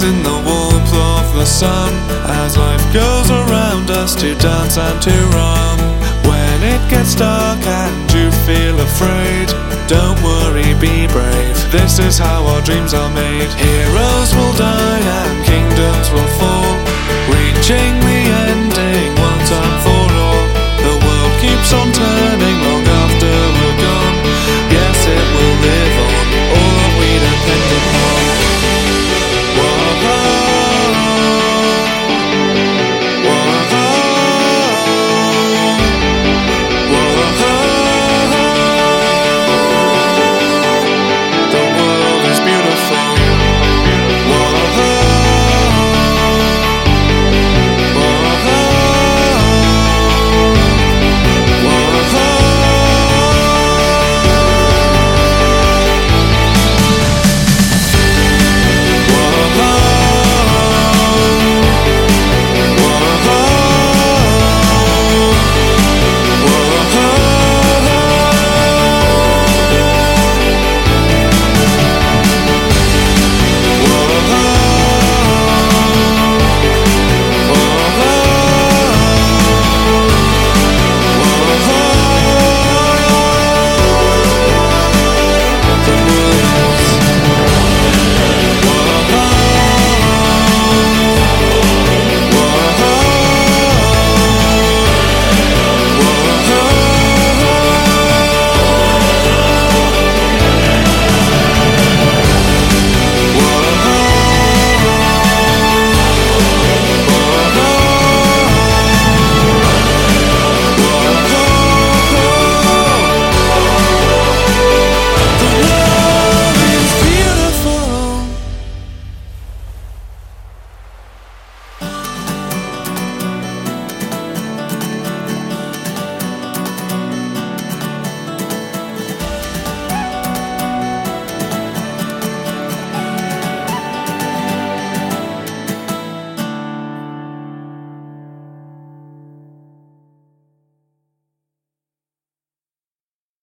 rise in the warmth of the sun, as life goes around us to dance and to run. When it gets dark and you feel afraid, don't worry, be brave, this is how our dreams are made. Heroes will die and kingdoms will fall, reaching the